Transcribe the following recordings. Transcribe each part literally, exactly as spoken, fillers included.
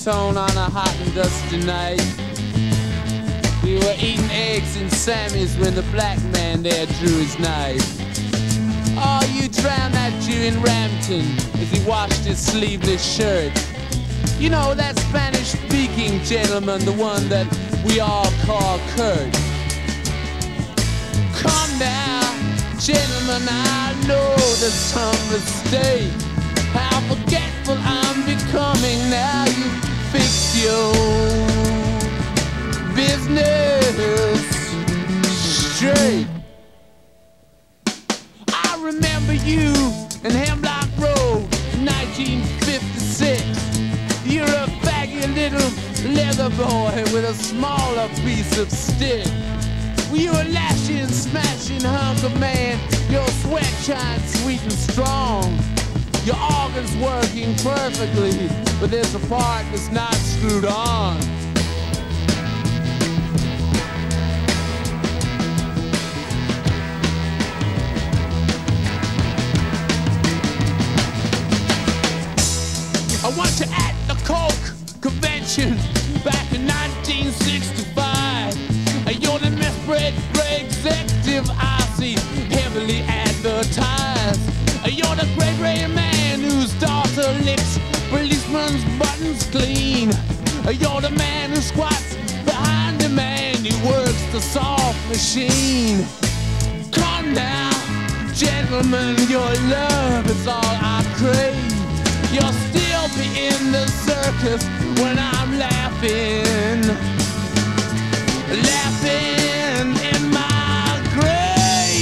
Daytona on a hot and dusty night. We were eating eggs and Sammy's when the black man there drew his knife. Oh, you drowned that Jew in Rampton as he washed his sleeveless shirt. You know, that Spanish-speaking gentleman, the one that we all call Kurt. Come now, gentlemen, I know there's some mistake. How forgetful I'm becoming now you fix your business straight. I remember you in Hemlock Road in nineteen fifty-six. You're a faggy little leather boy with a smaller piece of stick. You were lashing, smashing hunk of man. Your sweat shines sweet and strong. Your organ's working perfectly, but there's a part that's not screwed on. I want you at the Coke convention back in nineteen sixty-five. You're the misbred executive I see heavily advertised. You're the great gray man whose daughter licks policeman's buttons clean. You're the man who squats behind the man who works the soft machine. Come now, gentlemen, your love is all I crave. You'll still be in the circus when I'm laughing, laughing in my grave.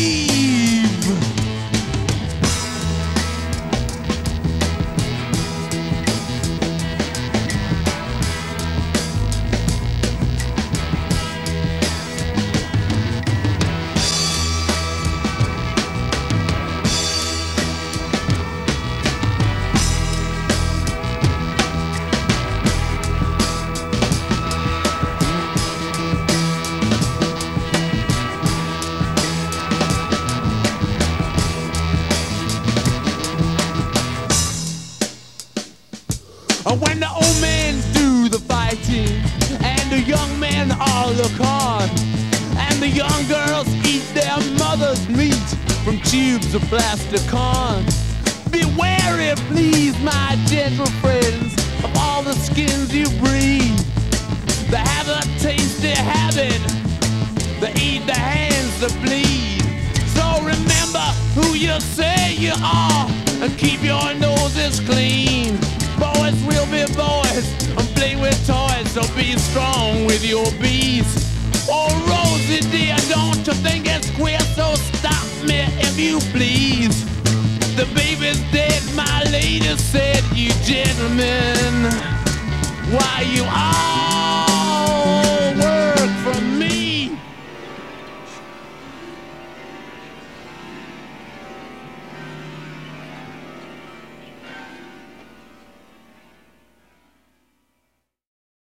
When the old men do the fighting and the young men all look on, and the young girls eat their mother's meat from tubes of plastic corn. Be wary, please, my gentle friends, of all the skins you breed. They have a tasty habit, they eat the hands that bleed. So remember who you say you are and keep your noses clean. Boys will be boys and play with toys, so be strong with your bees. Oh, Rosie dear, don't you think it's queer? So stop me if you please. The baby's dead, my lady said, you gentlemen, why you are